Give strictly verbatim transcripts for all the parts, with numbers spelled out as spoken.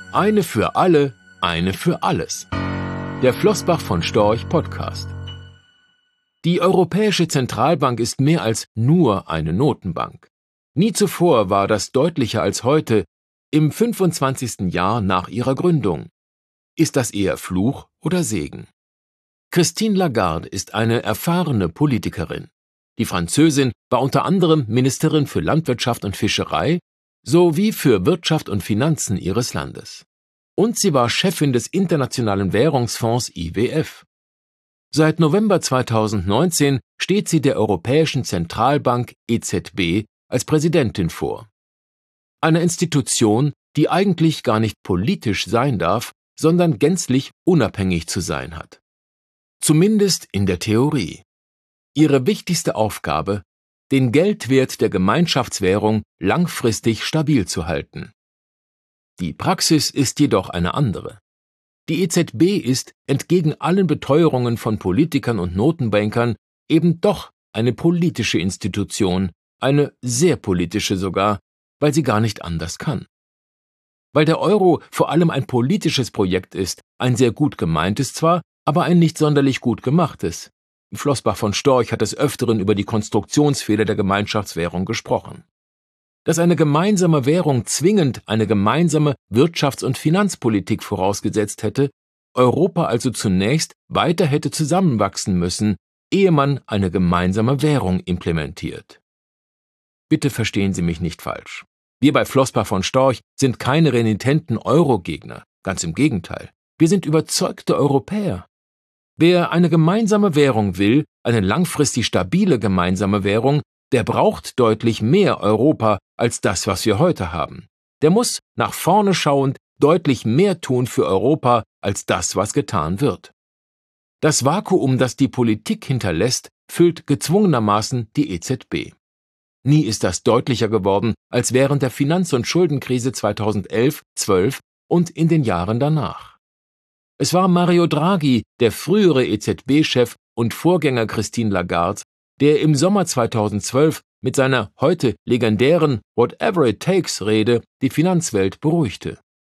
Eine für alle, eine für alles. Der Flossbach von Storch Podcast. Die Europäische Zentralbank ist mehr als nur eine Notenbank. Nie zuvor war das deutlicher als heute, im fünfundzwanzigsten Jahr nach ihrer Gründung. Ist das eher Fluch oder Segen? Christine Lagarde ist eine erfahrene Politikerin. Die Französin war unter anderem Ministerin für Landwirtschaft und Fischerei sowie für Wirtschaft und Finanzen ihres Landes. Und sie war Chefin des Internationalen Währungsfonds I W F. Seit November zweitausendneunzehn steht sie der Europäischen Zentralbank E Z B als Präsidentin vor. Einer Institution, die eigentlich gar nicht politisch sein darf, sondern gänzlich unabhängig zu sein hat. Zumindest in der Theorie. Ihre wichtigste Aufgabe: den Geldwert der Gemeinschaftswährung langfristig stabil zu halten. Die Praxis ist jedoch eine andere. Die E Z B ist, entgegen allen Beteuerungen von Politikern und Notenbankern, eben doch eine politische Institution, eine sehr politische sogar, weil sie gar nicht anders kann. Weil der Euro vor allem ein politisches Projekt ist, ein sehr gut gemeintes zwar, aber ein nicht sonderlich gut gemachtes. Flossbach von Storch hat des Öfteren über die Konstruktionsfehler der Gemeinschaftswährung gesprochen. Dass eine gemeinsame Währung zwingend eine gemeinsame Wirtschafts- und Finanzpolitik vorausgesetzt hätte, Europa also zunächst weiter hätte zusammenwachsen müssen, ehe man eine gemeinsame Währung implementiert. Bitte verstehen Sie mich nicht falsch. Wir bei Flossbach von Storch sind keine renitenten Euro-Gegner, ganz im Gegenteil. Wir sind überzeugte Europäer. Wer eine gemeinsame Währung will, eine langfristig stabile gemeinsame Währung, der braucht deutlich mehr Europa als das, was wir heute haben. Der muss nach vorne schauend deutlich mehr tun für Europa als das, was getan wird. Das Vakuum, das die Politik hinterlässt, füllt gezwungenermaßen die E Z B. Nie ist das deutlicher geworden als während der Finanz- und Schuldenkrise zweitausendelf zwölf und in den Jahren danach. Es war Mario Draghi, der frühere E Z B-Chef und Vorgänger Christine Lagarde, der im Sommer zweitausendzwölf mit seiner heute legendären Whatever it takes Rede die Finanzwelt beruhigte.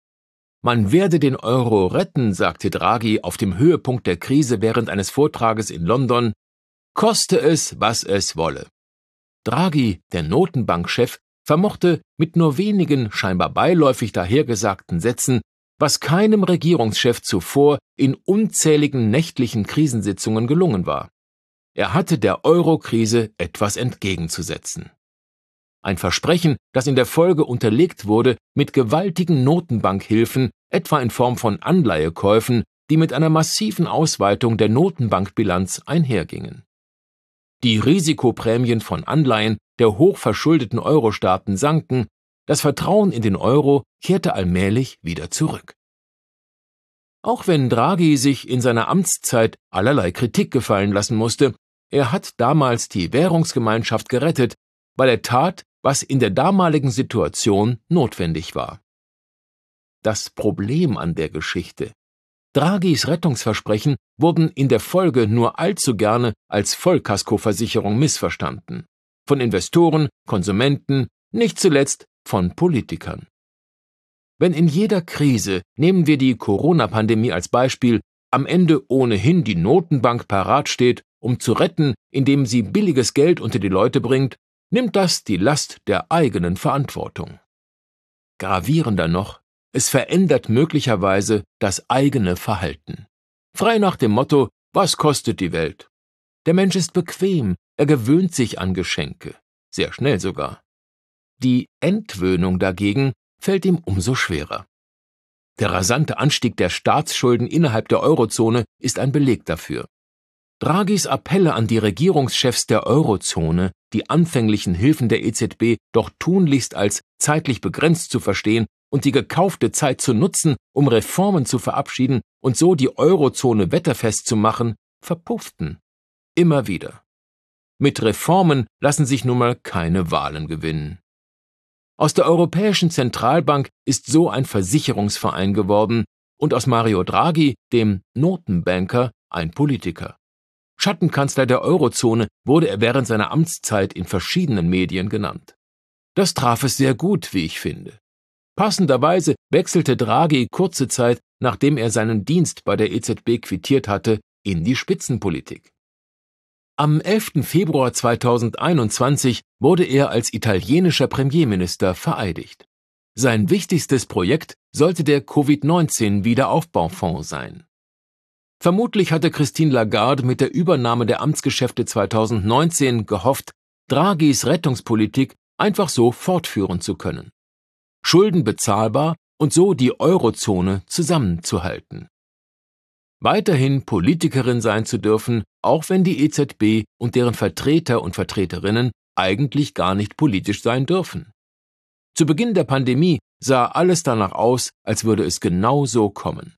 Man werde den Euro retten, sagte Draghi auf dem Höhepunkt der Krise während eines Vortrages in London, koste es, was es wolle. Draghi, der Notenbankchef, vermochte mit nur wenigen scheinbar beiläufig dahergesagten Sätzen, was keinem Regierungschef zuvor in unzähligen nächtlichen Krisensitzungen gelungen war. Er hatte der Euro-Krise etwas entgegenzusetzen. Ein Versprechen, das in der Folge unterlegt wurde mit gewaltigen Notenbankhilfen, etwa in Form von Anleihekäufen, die mit einer massiven Ausweitung der Notenbankbilanz einhergingen. Die Risikoprämien von Anleihen der hochverschuldeten Euro-Staaten sanken, das Vertrauen in den Euro kehrte allmählich wieder zurück. Auch wenn Draghi sich in seiner Amtszeit allerlei Kritik gefallen lassen musste, er hat damals die Währungsgemeinschaft gerettet, weil er tat, was in der damaligen Situation notwendig war. Das Problem an der Geschichte: Draghis Rettungsversprechen wurden in der Folge nur allzu gerne als Vollkaskoversicherung missverstanden. Von Investoren, Konsumenten, nicht zuletzt von Politikern. Wenn in jeder Krise, nehmen wir die Corona-Pandemie als Beispiel, am Ende ohnehin die Notenbank parat steht, um zu retten, indem sie billiges Geld unter die Leute bringt, nimmt das die Last der eigenen Verantwortung. Gravierender noch, es verändert möglicherweise das eigene Verhalten. Frei nach dem Motto, was kostet die Welt? Der Mensch ist bequem, er gewöhnt sich an Geschenke, sehr schnell sogar. Die Entwöhnung dagegen fällt ihm umso schwerer. Der rasante Anstieg der Staatsschulden innerhalb der Eurozone ist ein Beleg dafür. Draghis Appelle an die Regierungschefs der Eurozone, die anfänglichen Hilfen der E Z B doch tunlichst als zeitlich begrenzt zu verstehen und die gekaufte Zeit zu nutzen, um Reformen zu verabschieden und so die Eurozone wetterfest zu machen, verpufften. Immer wieder. Mit Reformen lassen sich nun mal keine Wahlen gewinnen. Aus der Europäischen Zentralbank ist so ein Versicherungsverein geworden und aus Mario Draghi, dem Notenbanker, ein Politiker. Schattenkanzler der Eurozone wurde er während seiner Amtszeit in verschiedenen Medien genannt. Das traf es sehr gut, wie ich finde. Passenderweise wechselte Draghi kurze Zeit, nachdem er seinen Dienst bei der E Z B quittiert hatte, in die Spitzenpolitik. Am elften Februar zweitausendeinundzwanzig wurde er als italienischer Premierminister vereidigt. Sein wichtigstes Projekt sollte der Covid neunzehn Wiederaufbaufonds sein. Vermutlich hatte Christine Lagarde mit der Übernahme der Amtsgeschäfte zweitausendneunzehn gehofft, Draghis Rettungspolitik einfach so fortführen zu können. Schulden bezahlbar und so die Eurozone zusammenzuhalten. Weiterhin Politikerin sein zu dürfen, auch wenn die E Z B und deren Vertreter und Vertreterinnen eigentlich gar nicht politisch sein dürfen. Zu Beginn der Pandemie sah alles danach aus, als würde es genau so kommen.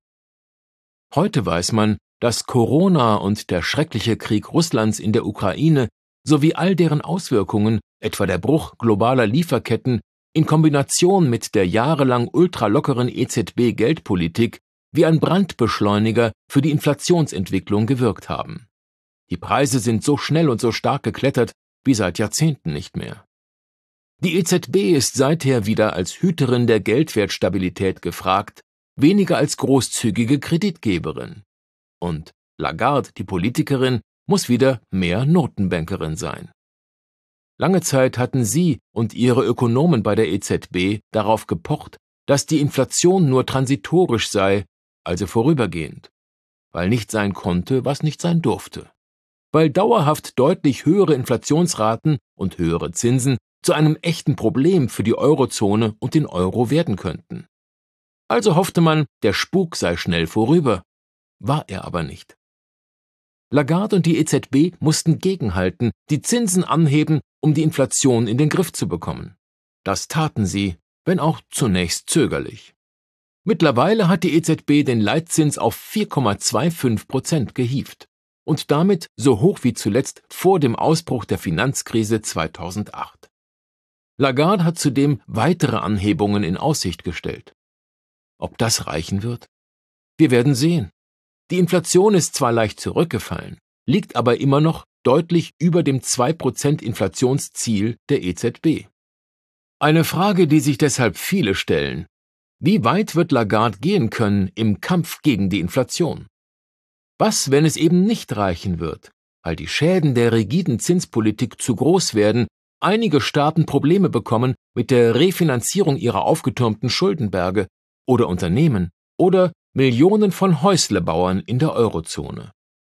Heute weiß man, dass Corona und der schreckliche Krieg Russlands in der Ukraine sowie all deren Auswirkungen, etwa der Bruch globaler Lieferketten, in Kombination mit der jahrelang ultralockeren E Z B-Geldpolitik wie ein Brandbeschleuniger für die Inflationsentwicklung gewirkt haben. Die Preise sind so schnell und so stark geklettert wie seit Jahrzehnten nicht mehr. Die E Z B ist seither wieder als Hüterin der Geldwertstabilität gefragt, weniger als großzügige Kreditgeberin. Und Lagarde, die Politikerin, muss wieder mehr Notenbankerin sein. Lange Zeit hatten sie und ihre Ökonomen bei der E Z B darauf gepocht, dass die Inflation nur transitorisch sei, also vorübergehend, weil nicht sein konnte, was nicht sein durfte. Weil dauerhaft deutlich höhere Inflationsraten und höhere Zinsen zu einem echten Problem für die Eurozone und den Euro werden könnten. Also hoffte man, der Spuk sei schnell vorüber. War er aber nicht. Lagarde und die E Z B mussten gegenhalten, die Zinsen anheben, um die Inflation in den Griff zu bekommen. Das taten sie, wenn auch zunächst zögerlich. Mittlerweile hat die E Z B den Leitzins auf vier Komma fünfundzwanzig Prozent gehievt und damit so hoch wie zuletzt vor dem Ausbruch der Finanzkrise zweitausendacht. Lagarde hat zudem weitere Anhebungen in Aussicht gestellt. Ob das reichen wird? Wir werden sehen. Die Inflation ist zwar leicht zurückgefallen, liegt aber immer noch deutlich über dem zwei Prozent Inflationsziel der E Z B. Eine Frage, die sich deshalb viele stellen: Wie weit wird Lagarde gehen können im Kampf gegen die Inflation? Was, wenn es eben nicht reichen wird, weil die Schäden der rigiden Zinspolitik zu groß werden, einige Staaten Probleme bekommen mit der Refinanzierung ihrer aufgetürmten Schuldenberge oder Unternehmen oder Millionen von Häuslebauern in der Eurozone?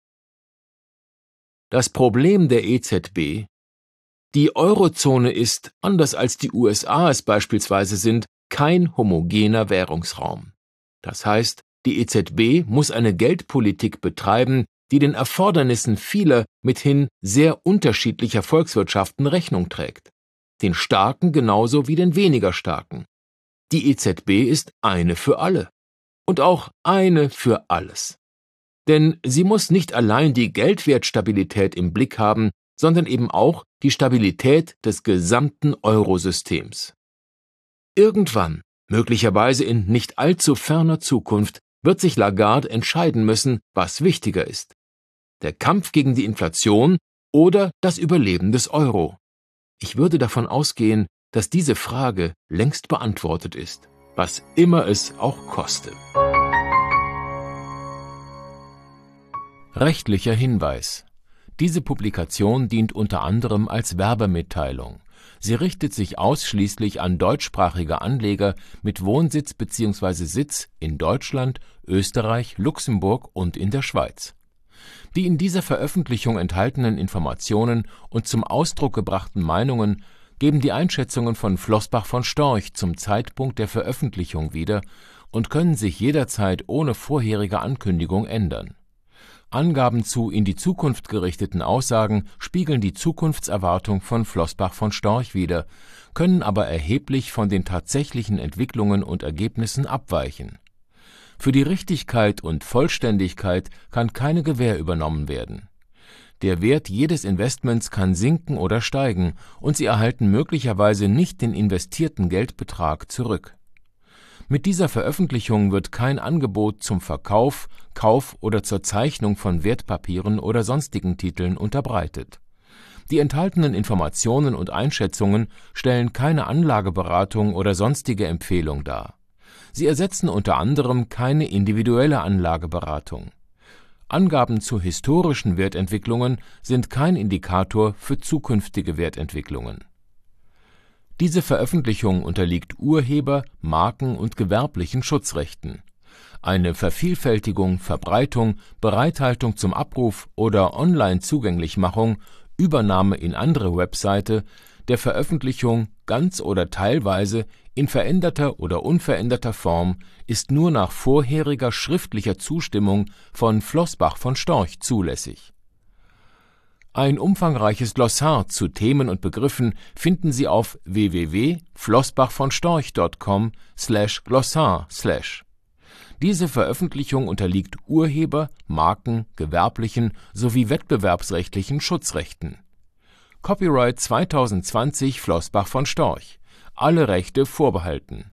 Das Problem der E Z B: Die Eurozone ist, anders als die U S A es beispielsweise sind, kein homogener Währungsraum. Das heißt, die E Z B muss eine Geldpolitik betreiben, die den Erfordernissen vieler mithin sehr unterschiedlicher Volkswirtschaften Rechnung trägt. Den Starken genauso wie den weniger Starken. Die E Z B ist eine für alle. Und auch eine für alles. Denn sie muss nicht allein die Geldwertstabilität im Blick haben, sondern eben auch die Stabilität des gesamten Eurosystems. Irgendwann, möglicherweise in nicht allzu ferner Zukunft, wird sich Lagarde entscheiden müssen, was wichtiger ist: Der Kampf gegen die Inflation oder das Überleben des Euro. Ich würde davon ausgehen, dass diese Frage längst beantwortet ist, was immer es auch koste. Rechtlicher Hinweis: Diese Publikation dient unter anderem als Werbemitteilung. Sie richtet sich ausschließlich an deutschsprachige Anleger mit Wohnsitz bzw. Sitz in Deutschland, Österreich, Luxemburg und in der Schweiz. Die in dieser Veröffentlichung enthaltenen Informationen und zum Ausdruck gebrachten Meinungen geben die Einschätzungen von Flossbach von Storch zum Zeitpunkt der Veröffentlichung wieder und können sich jederzeit ohne vorherige Ankündigung ändern. Angaben zu in die Zukunft gerichteten Aussagen spiegeln die Zukunftserwartung von Flossbach von Storch wider, können aber erheblich von den tatsächlichen Entwicklungen und Ergebnissen abweichen. Für die Richtigkeit und Vollständigkeit kann keine Gewähr übernommen werden. Der Wert jedes Investments kann sinken oder steigen und Sie erhalten möglicherweise nicht den investierten Geldbetrag zurück. Mit dieser Veröffentlichung wird kein Angebot zum Verkauf, Kauf oder zur Zeichnung von Wertpapieren oder sonstigen Titeln unterbreitet. Die enthaltenen Informationen und Einschätzungen stellen keine Anlageberatung oder sonstige Empfehlung dar. Sie ersetzen unter anderem keine individuelle Anlageberatung. Angaben zu historischen Wertentwicklungen sind kein Indikator für zukünftige Wertentwicklungen. Diese Veröffentlichung unterliegt Urheber-, Marken- und gewerblichen Schutzrechten. Eine Vervielfältigung, Verbreitung, Bereithaltung zum Abruf oder Online-Zugänglichmachung, Übernahme in andere Webseite, der Veröffentlichung ganz oder teilweise in veränderter oder unveränderter Form ist nur nach vorheriger schriftlicher Zustimmung von Flossbach von Storch zulässig. Ein umfangreiches Glossar zu Themen und Begriffen finden Sie auf w w w punkt flossbach von storch punkt com slash glossar slash. Diese Veröffentlichung unterliegt Urheber-, Marken-, gewerblichen sowie wettbewerbsrechtlichen Schutzrechten. Copyright zwanzig zwanzig Flossbach von Storch. Alle Rechte vorbehalten.